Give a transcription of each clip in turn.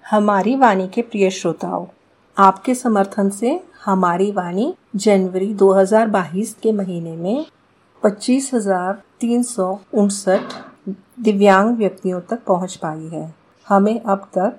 हमारी वाणी के प्रिय श्रोताओं, आपके समर्थन से हमारी वाणी जनवरी 2022 के महीने में 25,359 दिव्यांग व्यक्तियों तक पहुंच पाई है। हमें अब तक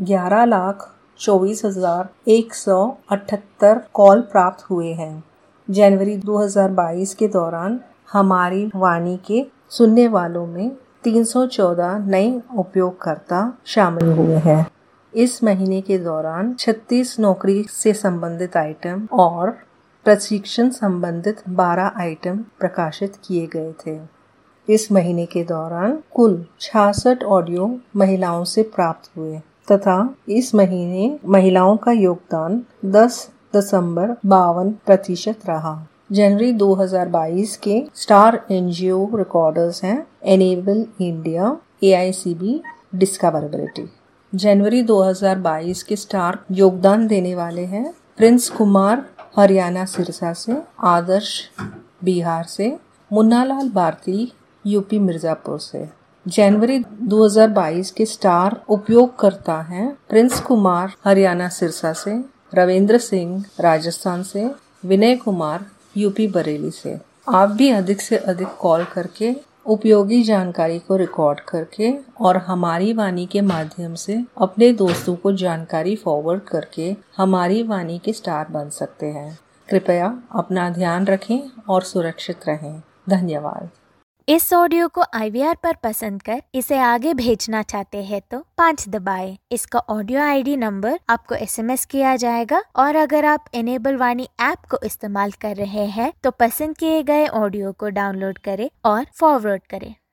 11,24,178 कॉल प्राप्त हुए हैं। जनवरी 2022 के दौरान हमारी वाणी के सुनने वालों में 314 नए उपयोगकर्ता शामिल हुए हैं। इस महीने के दौरान 36 नौकरी से संबंधित आइटम और प्रशिक्षण संबंधित 12 आइटम प्रकाशित किए गए थे। इस महीने के दौरान कुल 66 ऑडियो महिलाओं से प्राप्त हुए तथा इस महीने महिलाओं का योगदान 10.52% रहा। जनवरी 2022 के स्टार एनजीओ रिकॉर्डर्स हैं एनेबल इंडिया, AICB, डिस्कवरेबिलिटी। जनवरी 2022 के स्टार योगदान देने वाले हैं प्रिंस कुमार हरियाणा सिरसा से, आदर्श बिहार से, मुन्नालाल भारती यूपी मिर्जापुर से। जनवरी 2022 के स्टार उपयोगकर्ता हैं प्रिंस कुमार हरियाणा सिरसा से, रविंद्र सिंह राजस्थान से, विनय कुमार यूपी बरेली से। आप भी अधिक से अधिक कॉल करके उपयोगी जानकारी को रिकॉर्ड करके और हमारी वाणी के माध्यम से अपने दोस्तों को जानकारी फॉरवर्ड करके हमारी वाणी के स्टार बन सकते हैं। कृपया अपना ध्यान रखें और सुरक्षित रहें। धन्यवाद। इस ऑडियो को IVR पर पसंद कर इसे आगे भेजना चाहते हैं तो 5 दबाएं। इसका ऑडियो ID नंबर आपको SMS किया जाएगा और अगर आप एनेबल वाणी ऐप को इस्तेमाल कर रहे हैं तो पसंद किए गए ऑडियो को डाउनलोड करें और फॉरवर्ड करें।